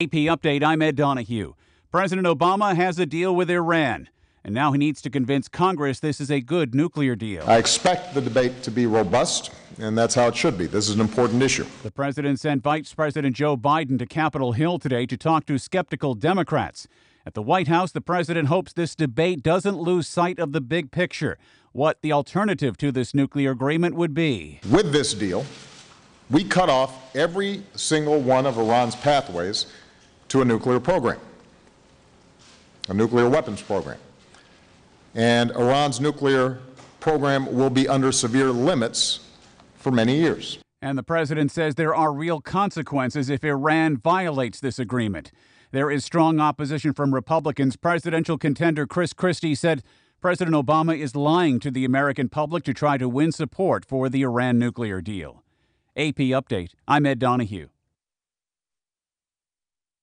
AP Update, I'm Ed Donahue. President Obama has a deal with Iran, and now he needs to convince Congress this is a good nuclear deal. I expect the debate to be robust, and that's how it should be. This is an important issue. The president sent Vice President Joe Biden to Capitol Hill today to talk to skeptical Democrats. At the White House, the president hopes this debate doesn't lose sight of the big picture, what the alternative to this nuclear agreement would be. With this deal, we cut off every single one of Iran's pathways to a nuclear program, a nuclear weapons program. And Iran's nuclear program will be under severe limits for many years. And the president says there are real consequences if Iran violates this agreement. There is strong opposition from Republicans. Presidential contender Chris Christie said President Obama is lying to the American public to try to win support for the Iran nuclear deal. AP Update, I'm Ed Donahue.